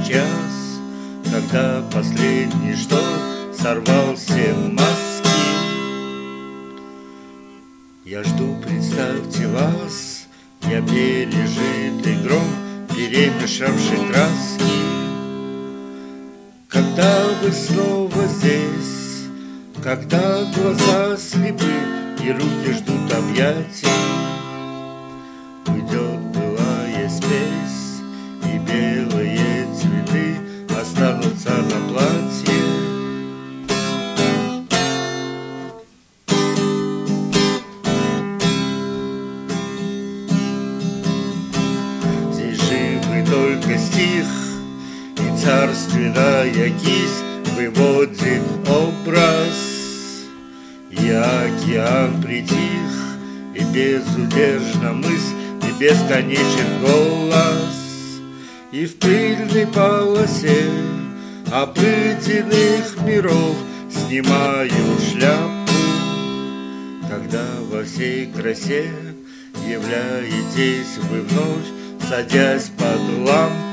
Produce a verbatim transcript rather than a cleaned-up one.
час, когда последний что сорвал все маски. Я жду, представьте вас, я пережитый гром, перемешавший краски. Когда вы снова здесь, когда глаза слепы и руки ждут объятий, уйдет былая спесь, и белые цветы останутся на платье. Здесь живы только стих, и царственная кисть выводит образ. И океан притих, и безудержна мысль, и бесконечен голос. И в пыльной полосе обыденных миров снимаю шляпу, когда во всей красе являетесь вы вновь, садясь под лампу.